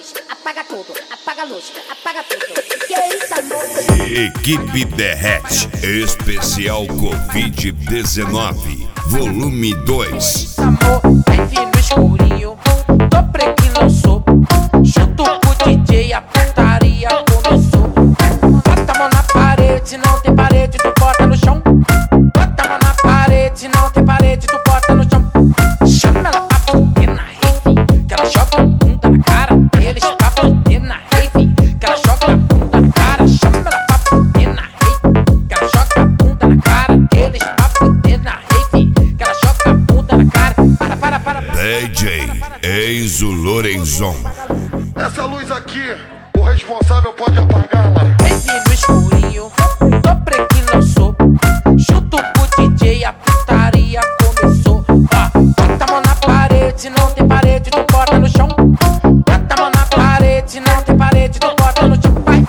luz, apaga tudo, apaga a luz, apaga tudo. Que isso, amor? Equipe Derrete, especial Covid-19, volume 2. Amor, vive no escurinho, tô preto e não sou. Junto com o DJ, a putaria começou. Bota a mão na parede, não tem parede, tu bota no chão. Bota a mão na parede, não tem parede, tu bota no chão. Chama ela pra fuder na rave, que ela joga a bunda na cara deles. Pra fuder na rave, que ela joga a bunda na cara. Chama ela pra fuder na rave, que ela joga a bunda na cara deles. Pra fuder na rave, que ela joga a bunda na cara. Para. DJ Enzo Lorenzon. Essa luz aqui, o responsável pode apagá-la. Vive no escurinho, tô preto e não sou. Junto com o DJ, a putaria começou. Ó, bota a mão na parede, não tem parede, tu bota no chão. Bota a mão na parede, não tem parede, tu bota no chão. Vai.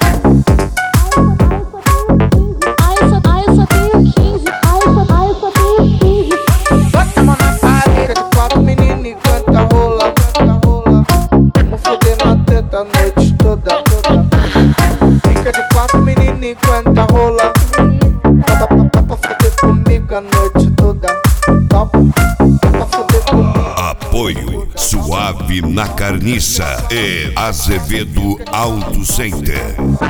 Ai, eu só tenho 15. Bota a mão na parede. De quatro menina enquanto rola. Vamos foder na teta a noite toda. Fica de quatro menina enquanto rola. Dá pra foder comigo a noite toda. Dá pra foder comigo. Apoio Suave na Carniça e Azevedo Auto Center.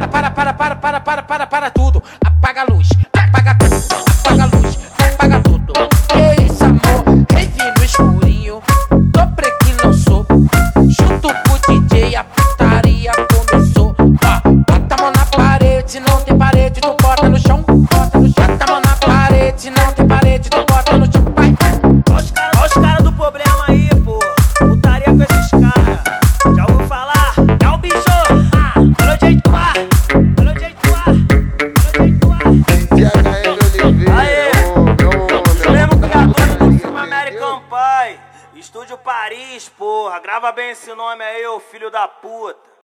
Para tudo. Apaga a luz, apaga tudo, apaga a luz, apaga tudo. Que isso, amor? Vive no escurinho, tô preto e não sou. Junto com o DJ, a putaria começou. Ó, bota a mão na parede, não tem parede, tu bota no chão. Bota a mão na parede, não tem parede, tu bota no chão. Vai. Olha os caras do problema aí, pô. Putaria com esses caras. Já ouviu falar? É o bicho. Alô, jeito ar. Alô, jeito ar. Alô, jeito ar. Aê. Os mesmo criadores do filme American Pie. Estúdio Paris, porra. Grava bem esse nome aí, ô filho da puta.